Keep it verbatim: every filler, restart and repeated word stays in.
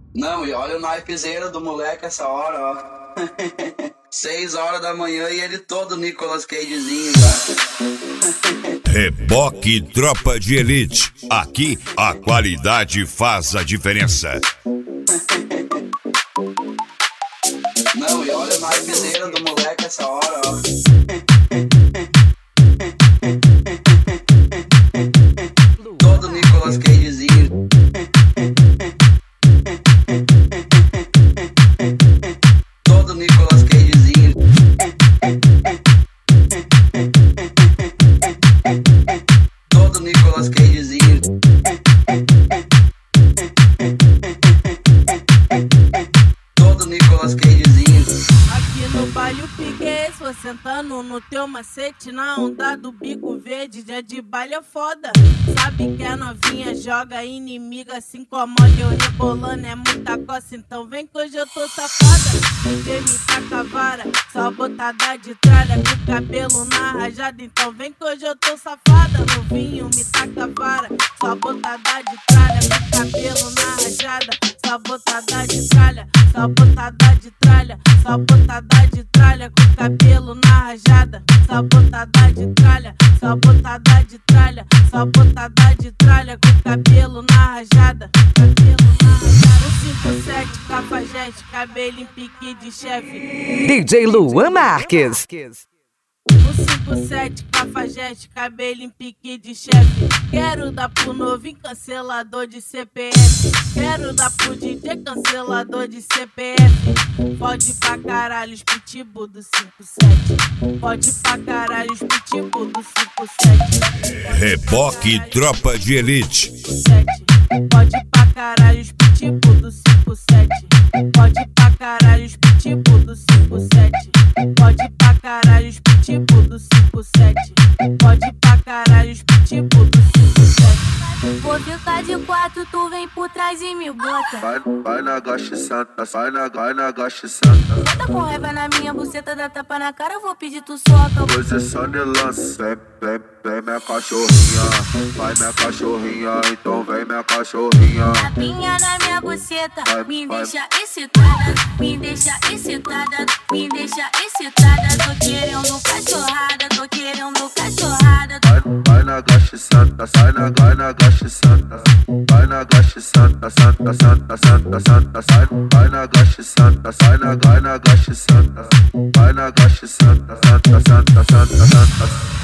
Não, e olha o naipezeiro do moleque essa hora, ó. Seis horas da manhã e ele todo Nicolas Cagezinho, tá? Reboque Tropa de Elite. Aqui a qualidade faz a diferença. Não, e olha o naipezeiro do moleque essa hora, ó. Todo Nicolas Cagezinho. Todo Nicolas Cagezinho. Todo Nicolas Cagezinho. Todo Nicolas Cagezinho. Aqui no baile o pique é esse, vou sentando no teu macete. Na onda do bico verde, dia de baile é foda. Sabe que a novinha joga inimiga, se incomoda, eu rebolando, é muita coça. Então vem que hoje eu tô safada. D J me taca a vara, só botada de tralha, com o cabelo na rajada. Então vem que hoje eu tô safada. Novinho me taca a vara, só botada de tralha, com o cabelo na rajada. Só botada de tralha, só botada de tralha, só botada de tralha, com o cabelo na rajada. Só botada de tralha, só botada de tralha, só botada de tralha, com o cabelo na rajada. Cabelo na rajada. O cinco sete, cafajeste, cabelo em pique de chefe. D J Luan Marques. O cinco sete, cafajeste, cabelo em pique de chefe. Quero dar pro novinho cancelador de C P F. Quero dar pro D J cancelador de C P F. Pode pra caralho os pitbull do cinco sete. Pode pra caralho os pitbull do cinco sete. Reboque Tropa de Elite. Pode pra caralho os pitbull do cinco sete. Pode pra caralho os pitbull do cinco sete. Pode pra caralho os pitbull do cinco sete. Pode pra caralho os pitbull do cinco sete. Vou ficar de quatro, tu vem por trás e me bota. Vai, vai na gaste santa, vai na, vai na gaste santa. Tá com raiva na minha buceta, dá tapa na cara, eu vou pedir tu soca. Posição de lance, vem, vem, vem minha cachorrinha. Vai minha cachorrinha, então vem minha cachorrinha. Tapinha na minha buceta, vai, me vai. Deixa excitada, me deixa excitada, me deixa excitada. Tô querendo cachorrada, tô querendo cachorrada. Vai, vai na gaste santa, sai na, vai na gaste santa. Vai na gaste santa, santa, santa, santa, santa, sai. Vai na gaste santa, sai na, vai na gaste santa. Vai na gaste santa, santa, santa, santa, santa.